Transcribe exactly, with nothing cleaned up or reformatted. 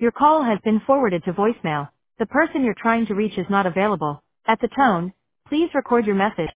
Your call has been forwarded to voicemail. The person you're trying to reach is not available. At the tone, please record your message.